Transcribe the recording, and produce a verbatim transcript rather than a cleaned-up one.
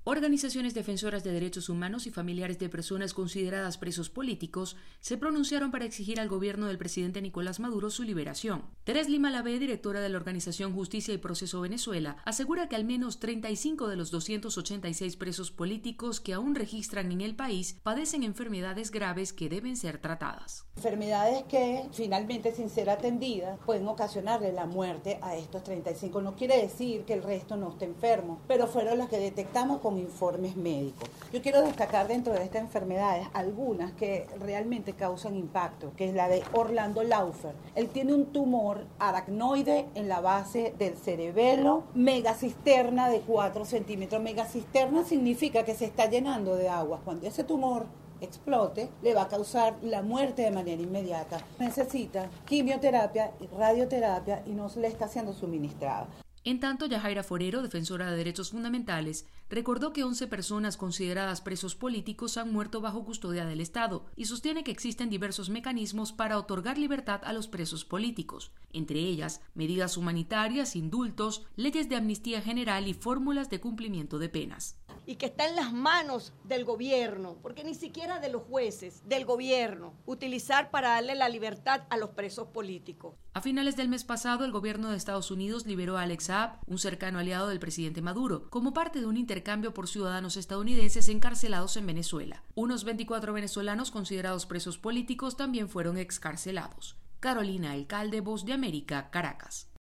Organizaciones defensoras de derechos humanos y familiares de personas consideradas presos políticos se pronunciaron para exigir al gobierno del presidente Nicolás Maduro su liberación. Teres Lima Lavé, directora de la organización Justicia y Proceso Venezuela, asegura que al menos treinta y cinco de los doscientos ochenta y seis presos políticos que aún registran en el país padecen enfermedades graves que deben ser tratadas. Enfermedades que finalmente, sin ser atendidas, pueden ocasionarle la muerte a estos treinta y cinco. No quiere decir que el resto no esté enfermo, pero fueron las que detectamos con informes médicos. Yo quiero destacar dentro de estas enfermedades algunas que realmente causan impacto, que es la de Orlando Laufer. Él tiene un tumor aracnoide en la base del cerebelo, megacisterna de cuatro centímetros. Megacisterna significa que se está llenando de agua. Cuando ese tumor explote, le va a causar la muerte de manera inmediata. Necesita quimioterapia y radioterapia y no se le está siendo suministrada. En tanto, Yajaira Forero, defensora de derechos fundamentales, recordó que once personas consideradas presos políticos han muerto bajo custodia del Estado y sostiene que existen diversos mecanismos para otorgar libertad a los presos políticos, entre ellas medidas humanitarias, indultos, leyes de amnistía general y fórmulas de cumplimiento de penas. Y que está en las manos del gobierno, porque ni siquiera de los jueces, del gobierno, utilizar para darle la libertad a los presos políticos. A finales del mes pasado, el gobierno de Estados Unidos liberó a Alex Saab, un cercano aliado del presidente Maduro, como parte de un intercambio por ciudadanos estadounidenses encarcelados en Venezuela. Unos veinticuatro venezolanos considerados presos políticos también fueron excarcelados. Carolina Alcalde, Voz de América, Caracas.